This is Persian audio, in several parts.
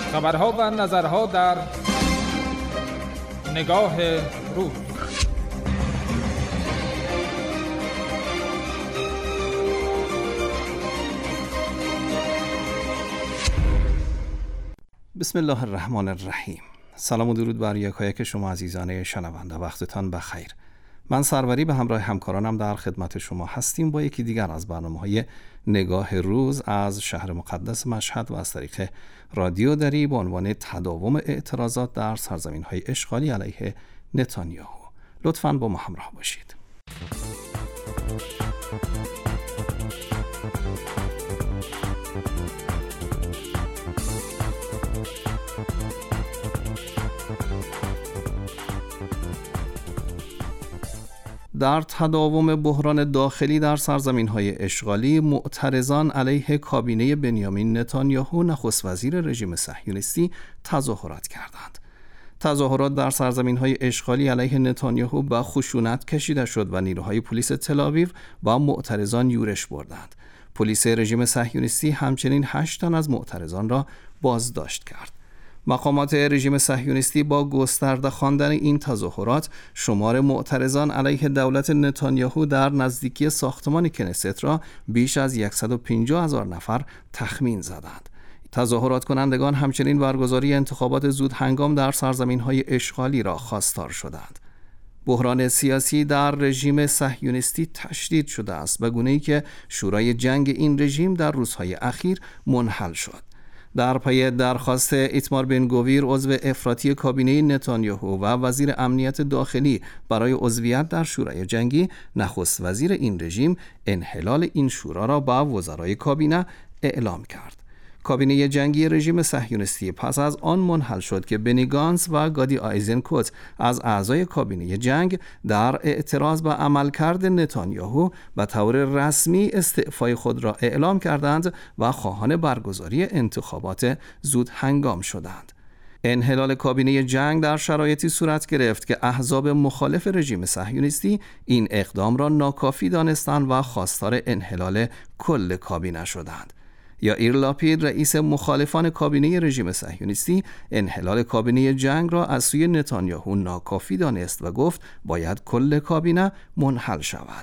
خبرها و نظرها در نگاه روز. بسم الله الرحمن الرحیم. سلام و درود بر یکایک شما عزیزان شنونده، وقتتان بخیر. من سروری به همراه همکارانم در خدمت شما هستیم با یکی دیگر از برنامه‌های نگاه روز از شهر مقدس مشهد و از طریق رادیو دری با عنوان تداوم اعتراضات در سرزمین‌های اشغالی علیه نتانیاهو. لطفاً با ما همراه باشید. در تداوم بحران داخلی در سرزمین‌های اشغالی، معترضان علیه کابینه بنیامین نتانیاهو نخست وزیر رژیم صهیونیستی تظاهرات کردند. تظاهرات در سرزمین‌های اشغالی علیه نتانیاهو به خشونت کشیده شد و نیروهای پلیس تل‌آویو با معترضان یورش بردند. پلیس رژیم صهیونیستی همچنین 8 تن از معترضان را بازداشت کرد. مقامات رژیم صهیونیستی با گسترده خواندن این تظاهرات شمار معترضان علیه دولت نتانیاهو در نزدیکی ساختمان کنست را بیش از 150,000 نفر تخمین زدند. تظاهرات کنندگان همچنین برگزاری انتخابات زود هنگام در سرزمین‌های اشغالی را خواستار شدند. بحران سیاسی در رژیم صهیونیستی تشدید شده است به گونه‌ای که شورای جنگ این رژیم در روزهای اخیر منحل شد. در پی درخواست ایتمار بن گویر عضو افراطی کابینه نتانیاهو و وزیر امنیت داخلی برای عضویت در شورای جنگی، نخست وزیر این رژیم انحلال این شورا را با وزرای کابینه اعلام کرد. کابینه جنگی رژیم صهیونیستی پس از آن منحل شد که بنی گانتز و گادی آیزنکوت از اعضای کابینه جنگ در اعتراض به عملکرد نتانیاهو به طور رسمی استعفای خود را اعلام کردند و خواهان برگزاری انتخابات زود هنگام شدند. انحلال کابینه جنگ در شرایطی صورت گرفت که احزاب مخالف رژیم صهیونیستی این اقدام را ناکافی دانستند و خواستار انحلال کل کابینه شدند. یائیر لاپید، رئیس مخالفان کابینه رژیم صهیونیستی، انحلال کابینه جنگ را از سوی نتانیاهو ناکافی دانست و گفت باید کل کابینه منحل شود.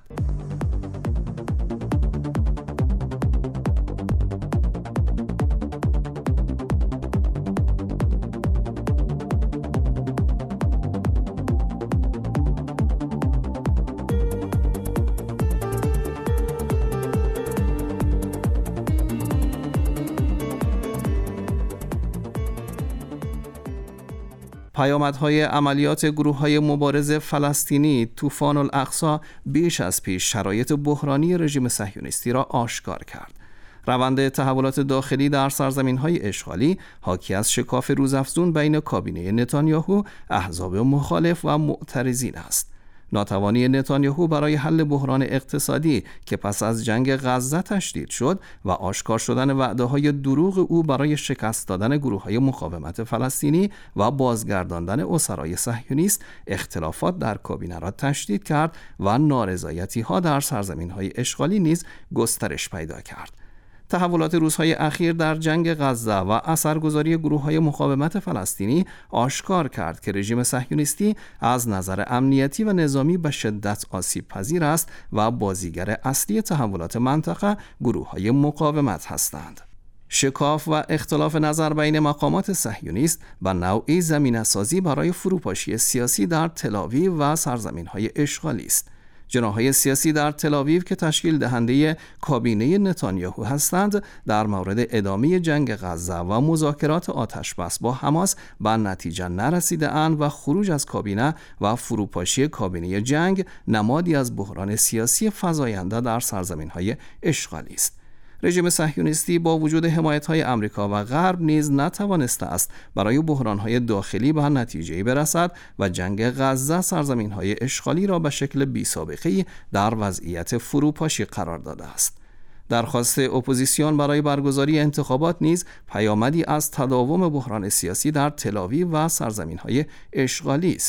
پیامدهای عملیات گروه‌های مبارز فلسطینی طوفان الاقصی بیش از پیش شرایط بحرانی رژیم صهیونیستی را آشکار کرد. روند تحولات داخلی در سرزمین‌های اشغالی حاکی از شکاف روزافزون بین کابینه نتانیاهو، احزاب مخالف و معترضین است. ناتوانی نتانیاهو برای حل بحران اقتصادی که پس از جنگ غزه تشدید شد و آشکار شدن وعده‌های دروغ او برای شکست دادن گروه‌های مقاومت فلسطینی و بازگرداندن اسرای صهیونیست اختلافات در کابینه را تشدید کرد و نارضایتی‌ها در سرزمین‌های اشغالی نیز گسترش پیدا کرد. تحولات روزهای اخیر در جنگ غزه و اثرگذاری گروه‌های مقاومت فلسطینی آشکار کرد که رژیم صهیونیستی از نظر امنیتی و نظامی به شدت آسیب پذیر است و بازیگر اصلی تحولات منطقه گروه‌های مقاومت هستند. شکاف و اختلاف نظر بین مقامات صهیونیست و نوعی زمینه‌سازی برای فروپاشی سیاسی در تل‌آویو و سرزمین‌های اشغالی است. جناح‌های سیاسی در تل‌آویو که تشکیل دهنده کابینه نتانیاهو هستند، در مورد ادامه جنگ غزه و مذاکرات آتشبس با حماس به نتیجه نرسیده‌اند و خروج از کابینه و فروپاشی کابینه جنگ نمادی از بحران سیاسی فزاینده در سرزمین‌های اشغالی است. رژیم صهیونیستی با وجود حمایت‌های آمریکا و غرب نیز نتوانسته است برای بحران‌های داخلی به نتیجه‌ای برسد و جنگ غزه سرزمین‌های اشغالی را به شکل بی‌سابقه‌ای در وضعیت فروپاشی قرار داده است. درخواست اپوزیسیون برای برگزاری انتخابات نیز پیامدی از تداوم بحران سیاسی در تل‌آویو و سرزمین‌های اشغالی است.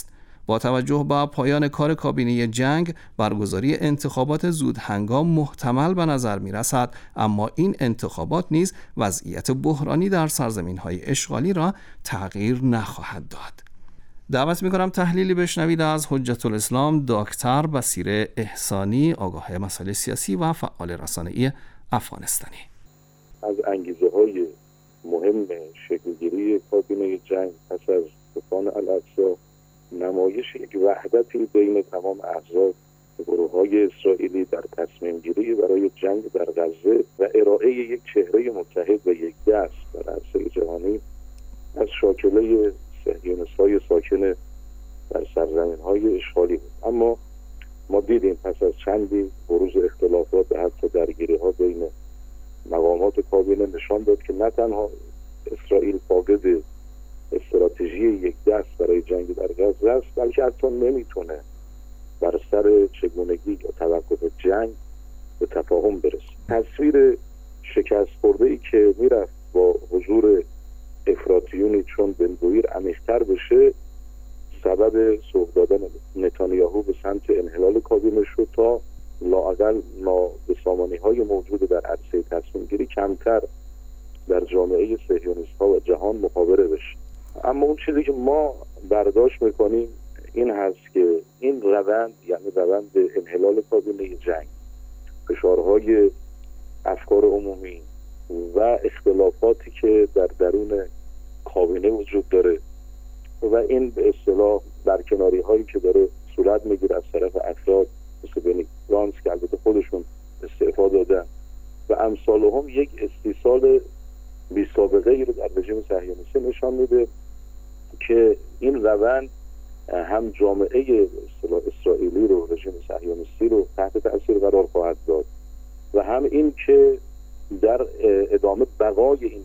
با توجه به پایان کار کابینه جنگ، برگزاری انتخابات زود هنگام محتمل به نظر می رسد، اما این انتخابات نیز وضعیت بحرانی در سرزمین‌های اشغالی را تغییر نخواهد داد. دعوت می‌کنم تحلیلی بشنوید از حجت الاسلام دکتر بصیر احسانی، آگاه مسائل سیاسی و فعال رسانه‌ای افغانستانی. از انگیزه‌های مهم شکلگیری کابینه جنگ پس از طوفان الاقصی نمایش یک وحدتی بین تمام احزاب و گروه‌های اسرائیلی در تصمیم گیری برای جنگ در غزه و ارائه یک چهره متحد و یک دست در عرصه جهانی از شاکله صهیونیست‌های ساکن در سرزمین‌های اشغالی بود. اما ما دیدیم پس از چندی بروز اختلافات و حتی درگیری‌ها بین مقامات کابینه نشان داد که نه تنها اسرائیل فاقد استراتژی یک دست برای جنگ در غزه است، بلکه حتی نمیتونه بر سر چگونگی یا توقف جنگ به تفاهم برسه. تصویر شکست خورده‌ای که میرفت با حضور افراطیونی چون بن‌گویر عمیق‌تر بشه سبب سوق دادن نتانیاهو به سمت انحلال کابینه شد تا لااقل نابسامانی‌های موجود در عرصه تصمیم‌گیری کمتر در جامعه صهیونیست‌ها و جهان مخابره بشه. اما اون چیزی که ما برداشت می‌کنیم این هست که این روند، یعنی روند انحلال کابینه جنگ، فشارهای افکار عمومی و اختلافاتی که در درون کابینه وجود داره و این به اصطلاح برکناری‌هایی که داره صورت میگیره از طرف افراد مثل بنی گانتز که البته خودشون استعفا دادن و امثالهم، یک استیصال بی سابقه ای رو در رژیم صهیونیستی نشان میده که این روند هم جامعه اسرائیلی رو، رژیم صهیونیستی رو تحت تاثیر قرار خواهد داد و هم این که در ادامه بقای این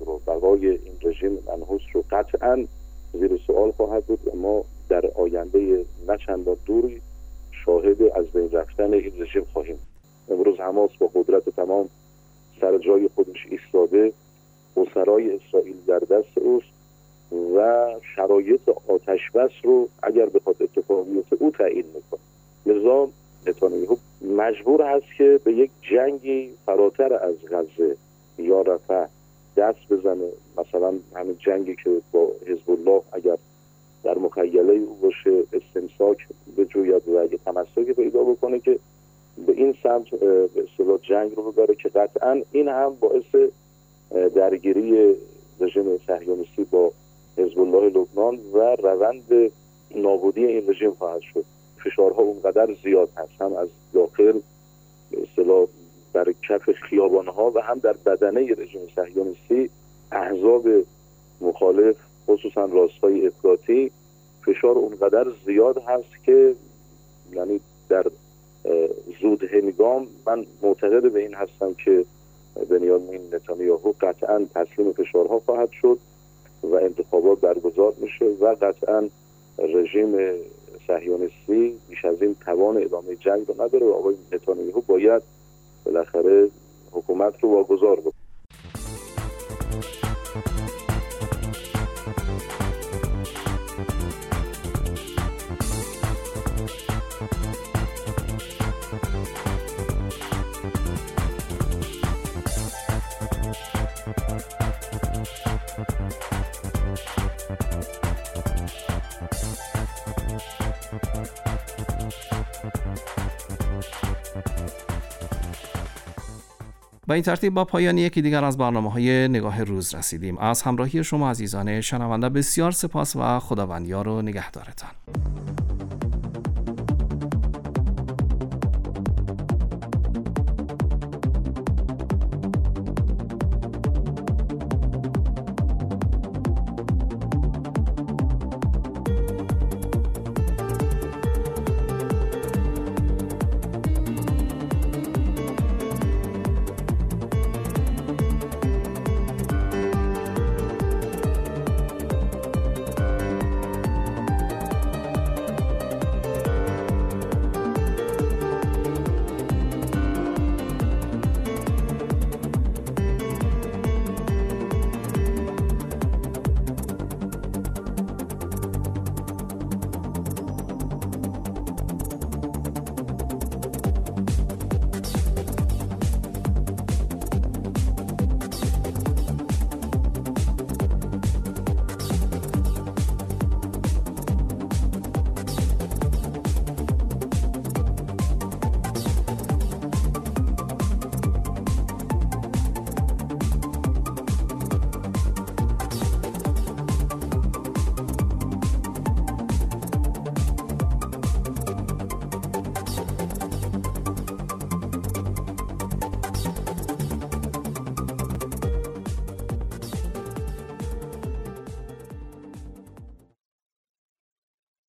رژیم منحوس رو قطعاً زیر سوال خواهد بود و ما در آینده نه چندان دوری شاهد از بین رفتن این رژیم خواهیم. امروز حماس با قدرت تمام سر جای خودش ایستاده، اسرای اسرائیل در دست اوست و شرایط آتش بس رو اگر بخواد اتفاق بیفته او تعیین میکنه. لذا نتانیاهو مجبور هست که به یک جنگی فراتر از غزه یا رفح دست بزنه، مثلا همین جنگی که با حزب الله اگر در مخیله او باشه استمساک بجوید و اگه تمسکی پیدا بکنه که به این سمت به اصطلاح جنگ رو ببره که قطعا این هم باعث درگیری رژیم صهیونیستی با حزب الله لبنان و روند نابودی این رژیم خواهد شد. فشارها اونقدر زیاد هست، هم از داخل به اصطلاح در کف خیابانها و هم در بدنه رژیم صهیونیستی احزاب مخالف خصوصا راستای افراطی فشار اونقدر زیاد هست که یعنی در زود هنگام من معتقد به این هستم که بنیامین نتانیاهو قطعا تسلیم فشارها خواهد شد و انتخابات برگزار میشه و قطعا رژیم صهیونیستی بیش از این توان ادامه جنگ رو نداره و آقای نتانیاهو باید بالاخره حکومت رو واگذار بکنه. با این ترتیب با پایان یکی دیگر از برنامه‌های نگاه روز رسیدیم. از همراهی شما عزیزان شنونده بسیار سپاس و خداوند یار و نگهدارتان.